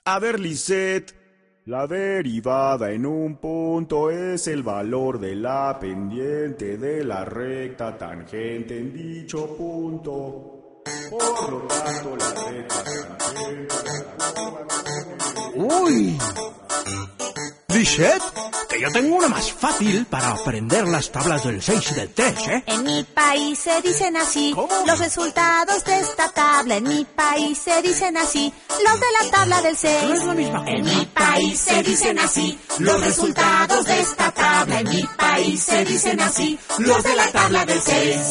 A ver, Lisette, la derivada en un punto es el valor de la pendiente de la recta tangente en dicho punto. Por lo tanto, la recta tangente ¡Uy! Lisette, que yo tengo una más fácil para aprender las tablas del 6 y del 3, ¿eh? En mi país se dicen así. ¿Cómo? Los resultados de esta tabla. En mi país se dicen así. Los de la tabla del 6. No es la misma cosa. En mi país se dicen así. Los resultados de esta tabla. En mi país se dicen así. Los de la tabla del 6.